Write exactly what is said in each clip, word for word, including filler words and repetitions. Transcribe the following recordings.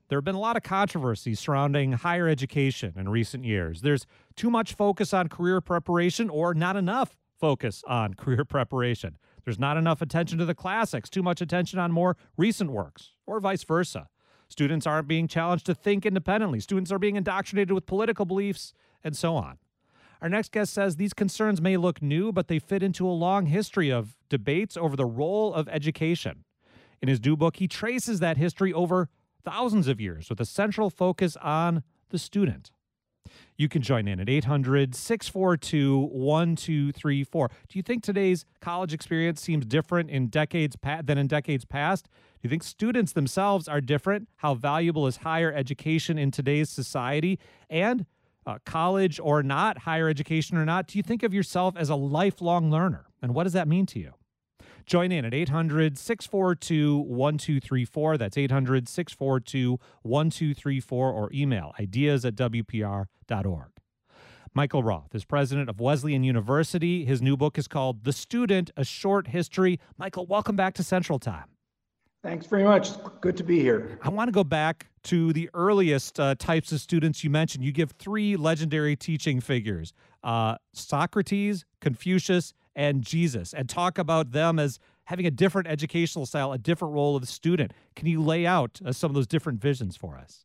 There have been a lot of controversies surrounding higher education in recent years. There's too much focus on career preparation or not enough focus on career preparation. There's not enough attention to the classics, too much attention on more recent works, or vice versa. Students aren't being challenged to think independently. Students are being indoctrinated with political beliefs, and so on. Our next guest says these concerns may look new, but they fit into a long history of debates over the role of education. In his new book, he traces that history over thousands of years with a central focus on the student. You can join in at eight hundred, six four two, one two three four. Do you think today's college experience seems different in decades pa- than in decades past? Do you think students themselves are different? How valuable is higher education in today's society? And uh, college or not, higher education or not, do you think of yourself as a lifelong learner? And what does that mean to you? Join in at eight hundred, six four two, one two three four. That's eight hundred, six four two, one two three four, or email ideas at w p r dot org. Michael Roth is president of Wesleyan University. His new book is called The Student, A Short History. Michael, welcome back to Central Time. Thanks very much. It's good to be here. I want to go back to the earliest uh, types of students you mentioned. You give three legendary teaching figures, uh, Socrates, Confucius, and Jesus, and talk about them as having a different educational style, a different role of the student. Can you lay out uh, some of those different visions for us?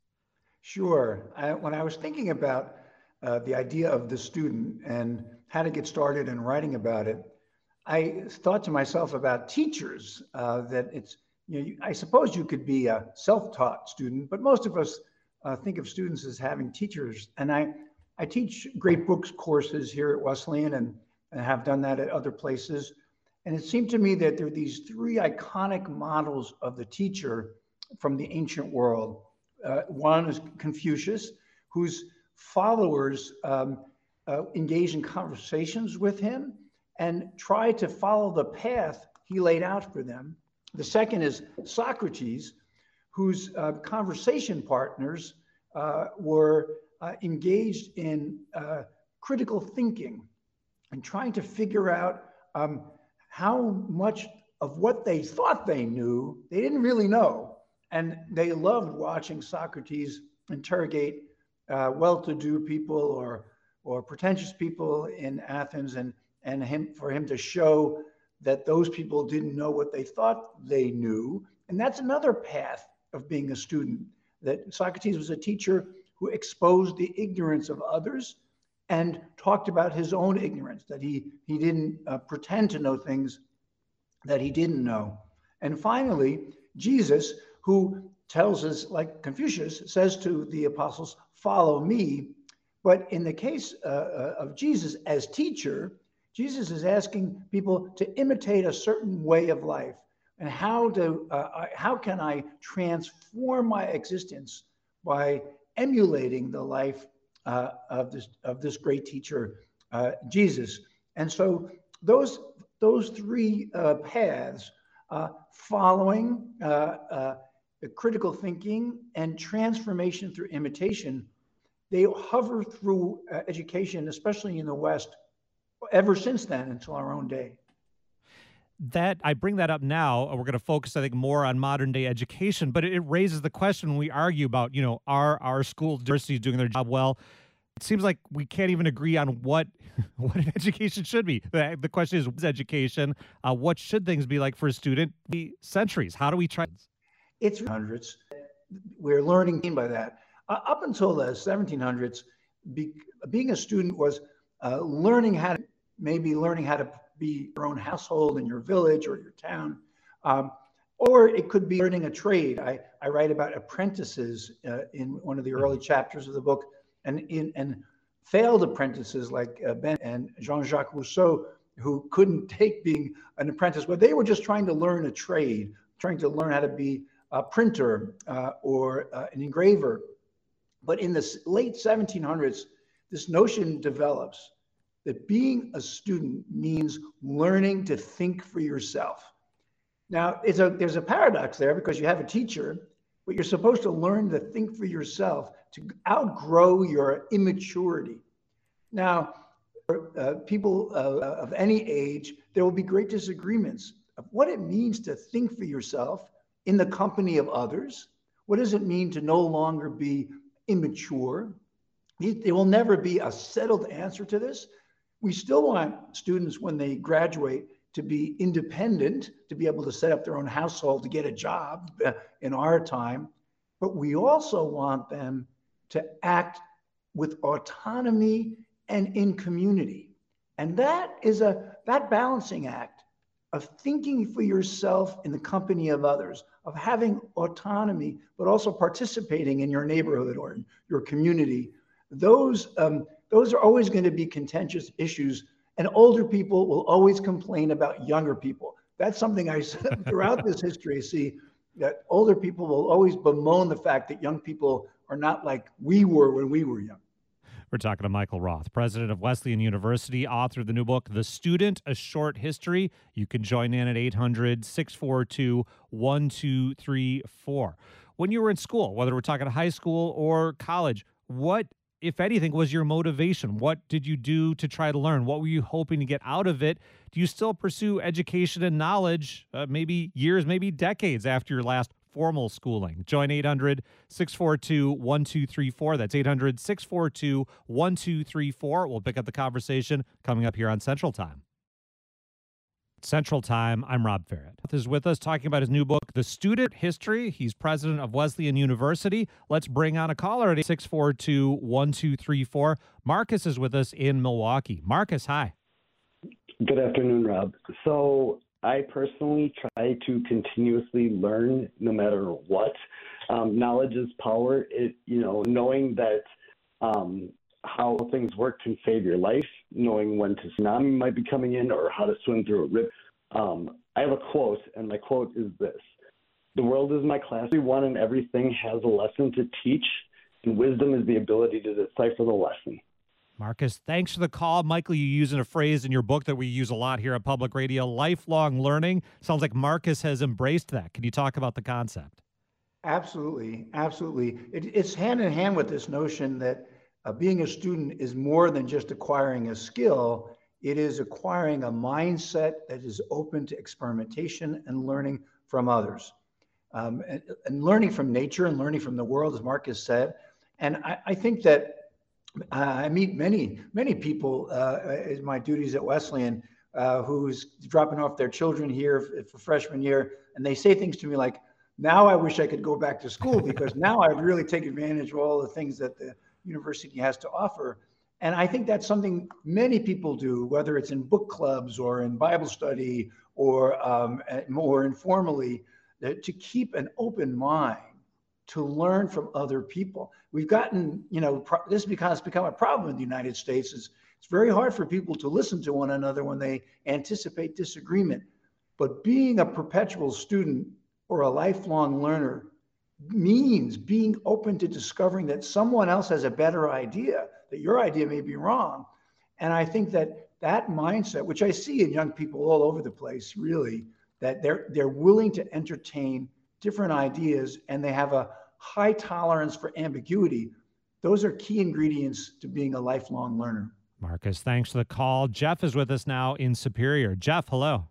Sure. I, when I was thinking about uh, the idea of the student and how to get started in writing about it, I thought to myself about teachers, uh, that it's, you know, I suppose you could be a self-taught student, but most of us uh, think of students as having teachers. And I, I teach great books courses here at Wesleyan and and have done that at other places. And it seemed to me that there are these three iconic models of the teacher from the ancient world. Uh, one is Confucius, whose followers um, uh, engage in conversations with him and try to follow the path he laid out for them. The second is Socrates, whose uh, conversation partners uh, were uh, engaged in uh, critical thinking and trying to figure out um, how much of what they thought they knew, they didn't really know. And they loved watching Socrates interrogate uh, well-to-do people or, or pretentious people in Athens, and, and him, for him to show that those people didn't know what they thought they knew. And that's another path of being a student, that Socrates was a teacher who exposed the ignorance of others and talked about his own ignorance, that he, he didn't uh, pretend to know things that he didn't know. And finally, Jesus, who tells us, like Confucius, says to the apostles, follow me. But in the case uh, of Jesus as teacher, Jesus is asking people to imitate a certain way of life. And how, to, uh, how can I transform my existence by emulating the life Uh, of this of this great teacher, uh, Jesus. And so those those three uh, paths, uh, following, uh, uh, critical thinking, and transformation through imitation, they hover through uh, education, especially in the West, ever since then until our own day. That I bring that up now, we're going to focus, I think, more on modern day education, but it raises the question when we argue about, you know, are our school diversities doing their job well? It seems like we can't even agree on what what an education should be. The, the question is, what's education? Uh, what should things be like for a student? The centuries. How do we try? It's hundreds. We're learning by that. Uh, up until the seventeen hundreds, be, being a student was uh, learning how to, maybe learning how to be your own household in your village or your town. Um, or it could be learning a trade. I, I write about apprentices uh, in one of the early chapters of the book, and in and failed apprentices like uh, Ben and Jean-Jacques Rousseau, who couldn't take being an apprentice, but they were just trying to learn a trade, trying to learn how to be a printer uh, or uh, an engraver. But in the late seventeen hundreds, this notion develops that being a student means learning to think for yourself. Now, it's a, there's a paradox there, because you have a teacher, but you're supposed to learn to think for yourself, to outgrow your immaturity. Now, for uh, people uh, of any age, there will be great disagreements of what it means to think for yourself in the company of others, What does it mean to no longer be immature? There will never be a settled answer to this. We still want students, when they graduate, to be independent, to be able to set up their own household, to get a job in our time. But we also want them to act with autonomy and in community. And that is a, that balancing act of thinking for yourself in the company of others, of having autonomy, but also participating in your neighborhood or in your community. Those, um, those are always going to be contentious issues, and older people will always complain about younger people. That's something I said throughout this history. I see that older people will always bemoan the fact that young people are not like we were when we were young. We're talking to Michael Roth, president of Wesleyan University, author of the new book, The Student, A Short History. You can join in at eight hundred, six four two, one two three four. When you were in school, whether we're talking high school or college, what, if anything, was your motivation? What did you do to try to learn? What were you hoping to get out of it? Do you still pursue education and knowledge, uh, maybe years, maybe decades after your last formal schooling? Join eight hundred, six four two, one two three four. That's eight hundred, six four two, one two three four. We'll pick up the conversation coming up here on Central Time. Central Time, I'm Rob Farrett. Roth is with us talking about his new book, The Student History. He's president of Wesleyan University. Let's bring on a caller at six four two, one two three four. Marcus is with us in Milwaukee. Marcus, hi. Good afternoon, Rob. So I personally try to continuously learn no matter what. Um, knowledge is power. It, you know, knowing that um, how things work can save your life, knowing when a tsunami might be coming in or how to swim through a rip. Um, I have a quote, and my quote is this: "The world is my class. Everyone and everything has a lesson to teach, and wisdom is the ability to decipher the lesson." Marcus, thanks for the call. Michael, you using a phrase in your book that we use a lot here at Public Radio, lifelong learning. Sounds like Marcus has embraced that. Can you talk about the concept? Absolutely, absolutely. It, it's hand in hand with this notion that uh, being a student is more than just acquiring a skill. It is acquiring a mindset that is open to experimentation and learning from others. Um, and, and learning from nature and learning from the world, as Marcus said. And I, I think that Uh, I meet many, many people uh, in my duties at Wesleyan uh, who's dropping off their children here for, for freshman year, and they say things to me like, "Now I wish I could go back to school because now I'd really take advantage of all the things that the university has to offer." And I think that's something many people do, whether it's in book clubs or in Bible study or um, more informally, to keep an open mind to learn from other people. We've gotten, you know, pro- this becomes become a problem in the United States. Is it's very hard for people to listen to one another when they anticipate disagreement. But being a perpetual student or a lifelong learner means being open to discovering that someone else has a better idea, that your idea may be wrong. And I think that that mindset, which I see in young people all over the place, really, that they're they're willing to entertain different ideas, and they have a high tolerance for ambiguity. Those are key ingredients to being a lifelong learner. Marcus, thanks for the call. Jeff is with us now in Superior. Jeff, hello.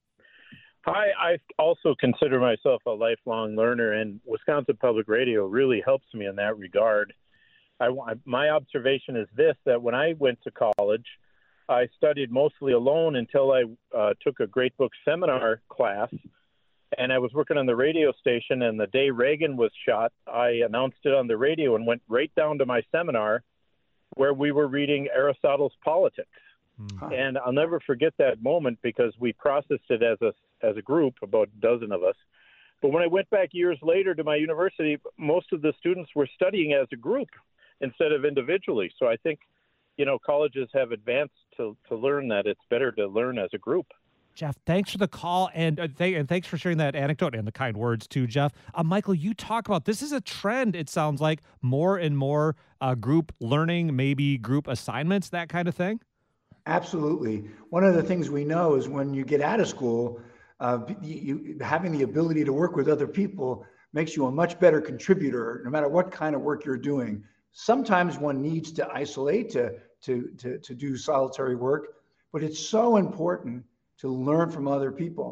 Hi, I also consider myself a lifelong learner, and Wisconsin Public Radio really helps me in that regard. I, my observation is this, that when I went to college, I studied mostly alone until I uh, took a Great Book Seminar class. And I was working on the radio station, and the day Reagan was shot, I announced it on the radio and went right down to my seminar where we were reading Aristotle's Politics. Mm-hmm. And I'll never forget that moment because we processed it as a, as a group, about a dozen of us. But when I went back years later to my university, most of the students were studying as a group instead of individually. So I think, you know, colleges have advanced to, to learn that it's better to learn as a group. Jeff, thanks for the call, and, uh, th- and thanks for sharing that anecdote and the kind words too, Jeff. Uh, Michael, you talk about this is a trend, it sounds like, more and more uh, group learning, maybe group assignments, that kind of thing? Absolutely. One of the things we know is when you get out of school, uh, you, you, having the ability to work with other people makes you a much better contributor, no matter what kind of work you're doing. Sometimes one needs to isolate to, to, to, to do solitary work, but it's so important to learn from other people.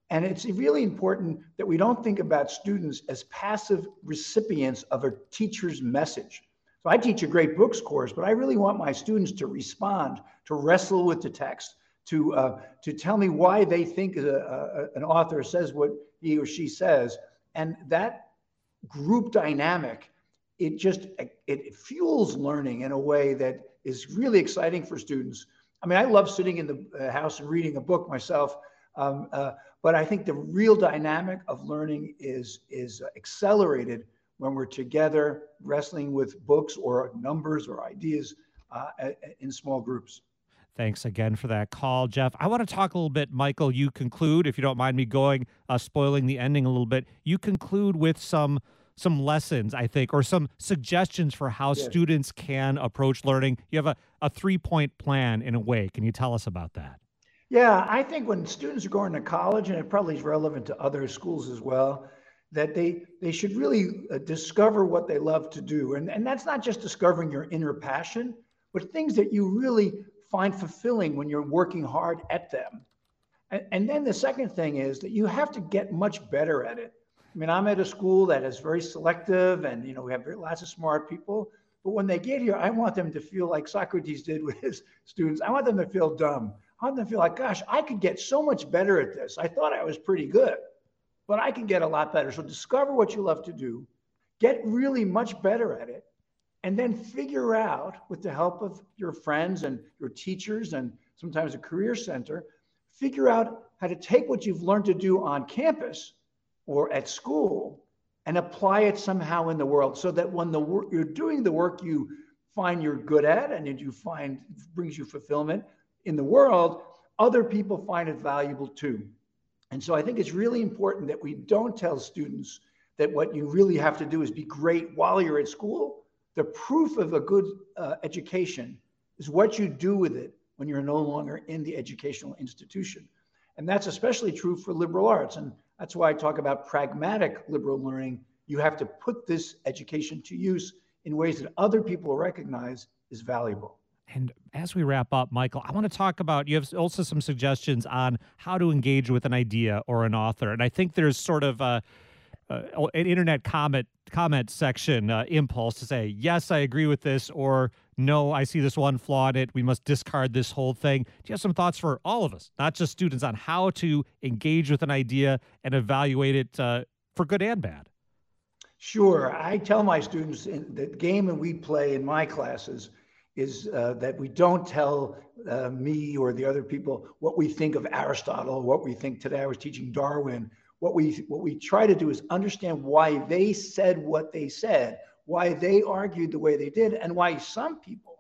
And it's really important that we don't think about students as passive recipients of a teacher's message. So I teach a great books course, but I really want my students to respond, to wrestle with the text, to uh, to tell me why they think a, a, an author says what he or she says. And that group dynamic, it just, it fuels learning in a way that is really exciting for students. I mean, I love sitting in the house and reading a book myself, um, uh, but I think the real dynamic of learning is, is accelerated when we're together wrestling with books or numbers or ideas uh, in small groups. Thanks again for that call, Jeff. I want to talk a little bit, Michael. You conclude, if you don't mind me going, uh, spoiling the ending a little bit. You conclude with some some lessons, I think, or some suggestions for how Yes. students can approach learning. You have a, a three-point plan in a way. Can you tell us about that? Yeah, I think when students are going to college, and it probably is relevant to other schools as well, that they they should really uh, discover what they love to do. And, and that's not just discovering your inner passion, but things that you really find fulfilling when you're working hard at them. And, and then the second thing is that you have to get much better at it. I mean, I'm at a school that is very selective, and you know we have very, lots of smart people. But when they get here, I want them to feel like Socrates did with his students. I want them to feel dumb. I want them to feel like, gosh, I could get so much better at this. I thought I was pretty good, but I can get a lot better. So discover what you love to do, get really much better at it, and then figure out, with the help of your friends and your teachers and sometimes a career center, figure out how to take what you've learned to do on campus or at school and apply it somehow in the world, so that when the work you're doing the work you find you're good at and you find brings you fulfillment in the world, other people find it valuable too. And so I think it's really important that we don't tell students that what you really have to do is be great while you're at school. The proof of a good uh, education is what you do with it when you're no longer in the educational institution. And that's especially true for liberal arts. And that's why I talk about pragmatic liberal learning. You have to put this education to use in ways that other people recognize is valuable. And as we wrap up, Michael, I want to talk about, you have also some suggestions on how to engage with an idea or an author. And I think there's sort of a, uh, an internet comment comment section uh, impulse to say, yes, I agree with this, or no, I see this one flaw in it. We must discard this whole thing. Do you have some thoughts for all of us, not just students, on how to engage with an idea and evaluate it uh, for good and bad? Sure. I tell my students in the game that we play in my classes is uh, that we don't tell uh, me or the other people what we think of Aristotle, what we think. Today I was teaching Darwin. What we what we try to do is understand why they said what they said, why they argued the way they did, and why some people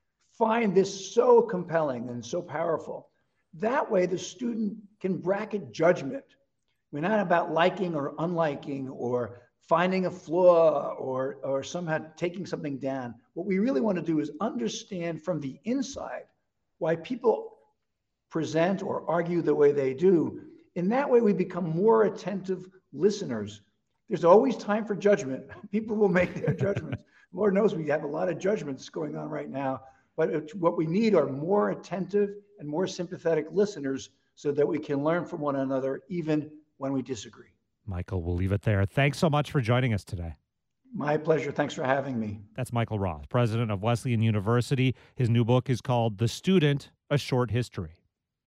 find this so compelling and so powerful. That way the student can bracket judgment. We're not about liking or unliking or finding a flaw or, or somehow taking something down. What we really want to do is understand from the inside why people present or argue the way they do. In that way, we become more attentive listeners. There's always time for judgment. People will make their judgments. Lord knows we have a lot of judgments going on right now, but it, what we need are more attentive and more sympathetic listeners so that we can learn from one another even when we disagree. Michael, we'll leave it there. Thanks so much for joining us today. My pleasure. Thanks for having me. That's Michael Roth, president of Wesleyan University. His new book is called The Student, A Short History.